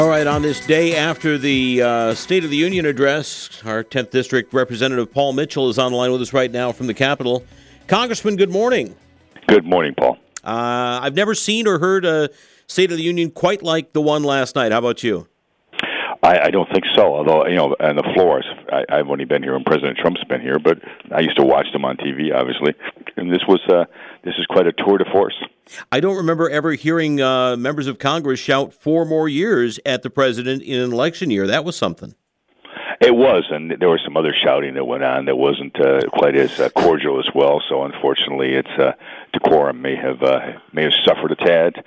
All right, on this day after the State of the Union address, our 10th District Representative Paul Mitchell is on the line with us right now from the Capitol. Congressman, good morning. Good morning, Paul. I've never seen or heard a State of the Union quite like the one last night. How about you? I don't think so, although, on the floors, I've only been here when President Trump's been here, but I used to watch them on TV, obviously, and this is quite a tour de force. I don't remember ever hearing members of Congress shout 4 more years at the president in an election year. That was something. It was, and there was some other shouting that went on that wasn't quite as cordial as well, so unfortunately its decorum may have suffered a tad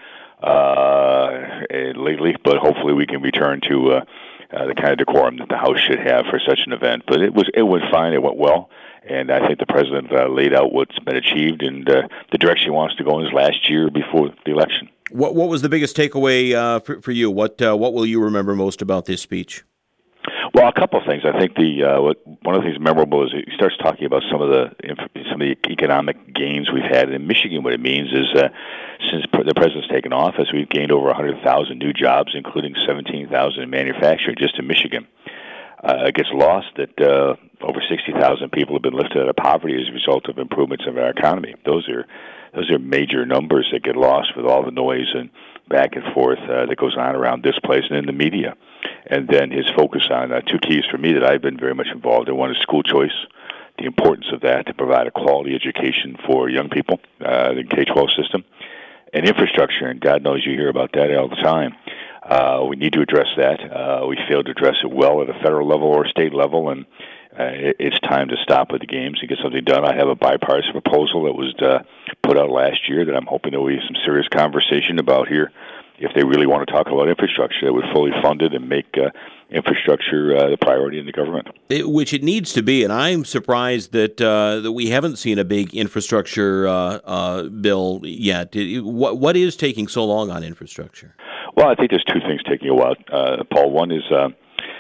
lately, but hopefully we can return to the kind of decorum that the House should have for such an event. But it went fine. It went well, and I think the president laid out what's been achieved and the direction he wants to go in his last year before the election. What was the biggest takeaway for you? What will you remember most about this speech? Well, a couple of things. I think one of the things memorable is he starts talking about some of the economic gains we've had in Michigan. What it means is since the president's taken office, we've gained over 100,000 new jobs, including 17,000 in manufacturing just in Michigan. It gets lost that over 60,000 people have been lifted out of poverty as a result of improvements in our economy. Those are major numbers that get lost with all the noise and back and forth that goes on around this place and in the media. And then his focus on 2 keys for me that I've been very much involved in. One is school choice, the importance of that to provide a quality education for young people, the K-12 system, and infrastructure. And God knows you hear about that all the time. We need to address that. We failed to address it well at a federal level or state level, and it's time to stop with the games and get something done. I have a bipartisan proposal that was put out last year that I'm hoping there will be some serious conversation about here. If they really want to talk about infrastructure, they would fully fund it and make infrastructure the priority in the government. Which it needs to be, and I'm surprised that we haven't seen a big infrastructure bill yet. What is taking so long on infrastructure? Well, I think there's 2 things taking a while, Paul. One is, to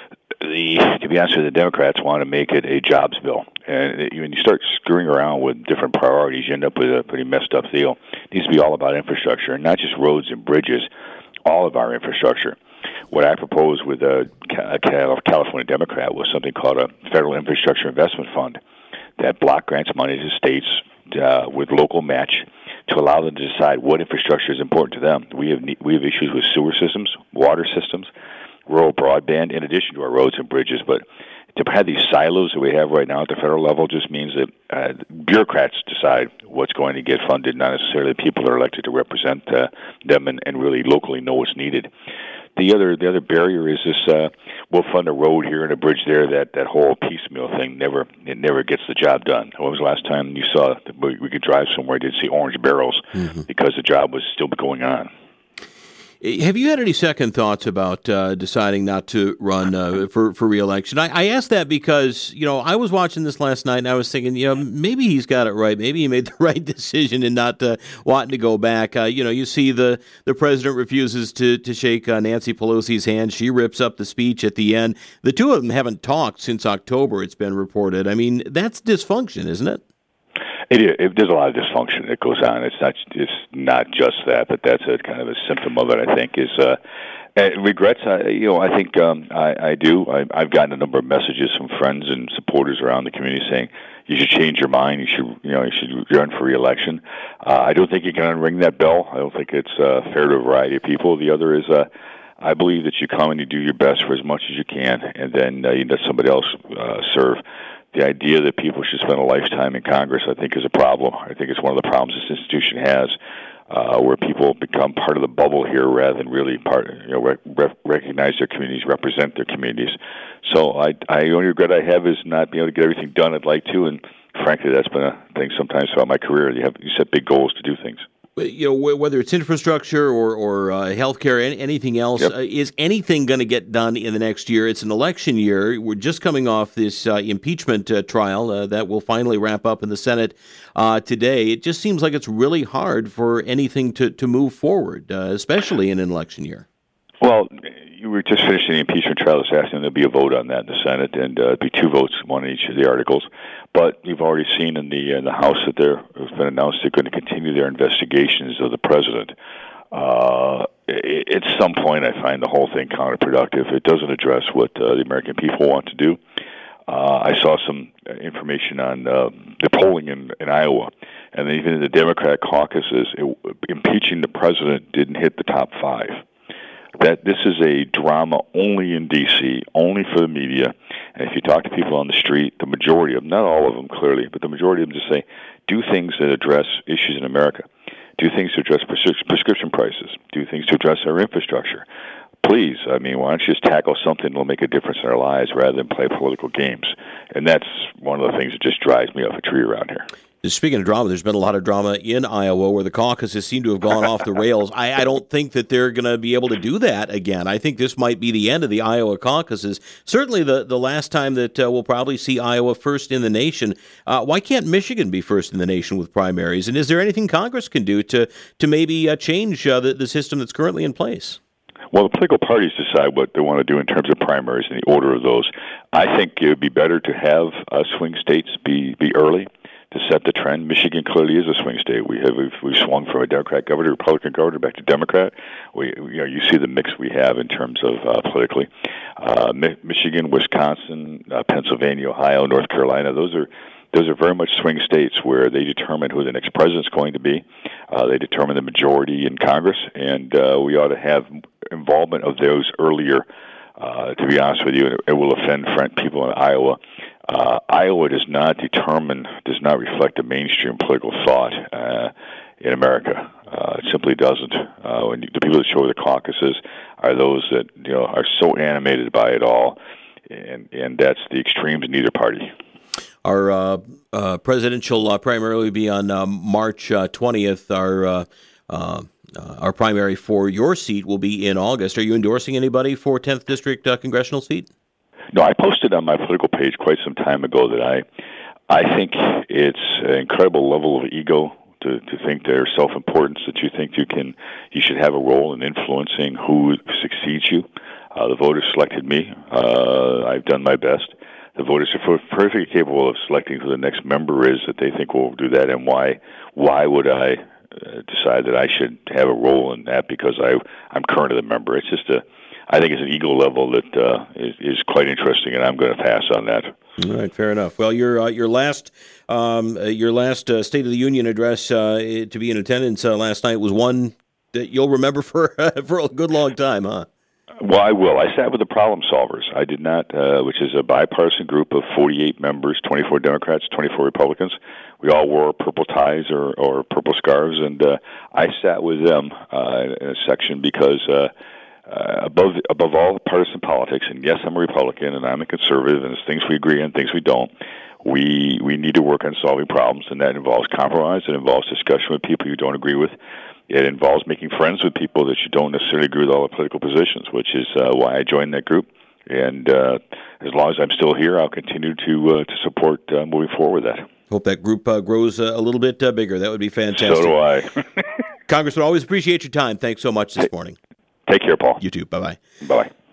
be honest with you, the Democrats want to make it a jobs bill. And when you start screwing around with different priorities, you end up with a pretty messed up deal. It needs to be all about infrastructure, and not just roads and bridges, all of our infrastructure. What I proposed with a California Democrat was something called a Federal Infrastructure Investment Fund that block grants money to states with local match to allow them to decide what infrastructure is important to them. We have issues with sewer systems, water systems, rural broadband, in addition to our roads and bridges. But to have these silos that we have right now at the federal level just means that bureaucrats decide what's going to get funded, not necessarily the people that are elected to represent them and really locally know what's needed. The other barrier is this: we'll fund a road here and a bridge there. That whole piecemeal thing never gets the job done. When was the last time you saw that we could drive somewhere and didn't see orange barrels because the job was still going on? Have you had any second thoughts about deciding not to run for re-election? I asked that because, I was watching this last night and I was thinking, maybe he's got it right. Maybe he made the right decision in not wanting to go back. You see the president refuses to shake Nancy Pelosi's hand. She rips up the speech at the end. The two of them haven't talked since October, it's been reported. I mean, that's dysfunction, isn't it? There's a lot of dysfunction that goes on. It's not just that, but that's a kind of a symptom of it. I think is regrets. I think I do. I've gotten a number of messages from friends and supporters around the community saying you should change your mind. You should run for re-election. I don't think you can unring that bell. I don't think it's fair to a variety of people. The other is I believe that you come and you do your best for as much as you can, and then you let somebody else serve. The idea that people should spend a lifetime in Congress, I think, is a problem. I think it's one of the problems this institution has, where people become part of the bubble here rather than really recognize their communities, represent their communities. So the only regret I have is not being able to get everything done I'd like to, and frankly, that's been a thing sometimes throughout my career. You set big goals to do things. Whether it's infrastructure or healthcare, anything else, yep. Is anything going to get done in the next year? It's an election year. We're just coming off this impeachment trial that will finally wrap up in the Senate today. It just seems like it's really hard for anything to move forward, especially in an election year. Well, you were just finishing the impeachment trial this afternoon. There'll be a vote on that in the Senate, and it'll be 2 votes, one in each of the articles. But you've already seen in the House that it's been announced they're going to continue their investigations of the president. at some point, I find the whole thing counterproductive. It doesn't address what the American people want to do. I saw some information on the polling in Iowa, and even in the Democratic caucuses, impeaching the president didn't hit the top 5. That this is a drama only in D.C., only for the media. And if you talk to people on the street, the majority of them, not all of them clearly, but the majority of them just say, do things that address issues in America. Do things to address prescription prices. Do things to address our infrastructure. Please, I mean, why don't you just tackle something that will make a difference in our lives rather than play political games? And that's one of the things that just drives me off a tree around here. Speaking of drama, there's been a lot of drama in Iowa where the caucuses seem to have gone off the rails. I don't think that they're going to be able to do that again. I think this might be the end of the Iowa caucuses. Certainly the last time that we'll probably see Iowa first in the nation. Why can't Michigan be first in the nation with primaries? And is there anything Congress can do to maybe change the system that's currently in place? Well, the political parties decide what they want to do in terms of primaries and the order of those. I think it would be better to have swing states be early to set the trend. Michigan clearly is a swing state. We've swung from a Democrat governor, Republican governor, back to Democrat. You see the mix we have in terms of politically. Michigan, Wisconsin, Pennsylvania, Ohio, North Carolina. Those are very much swing states where they determine who the next president's going to be. They determine the majority in Congress, and we ought to have involvement of those earlier. To be honest with you, it will offend people in Iowa. Iowa does not reflect the mainstream political thought in America. It simply doesn't. The people that show the caucuses are those that are so animated by it all, and that's the extremes in either party. Our presidential primary will be on March 20th. Our primary for your seat will be in August. Are you endorsing anybody for 10th District congressional seat? No, I posted on my political page quite some time ago that I think it's an incredible level of ego to think there's self-importance, that you think you should have a role in influencing who succeeds you. The voters selected me. I've done my best. The voters are perfectly capable of selecting who the next member is that they think will do that, and why would I decide that I should have a role in that because I'm currently the member? It's just I think it's an ego level that is quite interesting, and I'm going to pass on that. All right, fair enough. Well, your last State of the Union address to be in attendance last night was one that you'll remember for a good long time, huh? Well, I will. I sat with the Problem Solvers. I did not, which is a bipartisan group of 48 members, 24 Democrats, 24 Republicans. We all wore purple ties or purple scarves, and I sat with them in a section because above all partisan politics, and yes, I'm a Republican and I'm a conservative, and there's things we agree on, things we don't. We need to work on solving problems, and that involves compromise. It involves discussion with people you don't agree with. It involves making friends with people that you don't necessarily agree with all the political positions, which is why I joined that group. And as long as I'm still here, I'll continue to support moving forward with that. Hope that group grows a little bit bigger. That would be fantastic. So do I. Congressman, always appreciate your time. Thanks so much this morning. Take care, Paul. You too. Bye-bye. Bye-bye.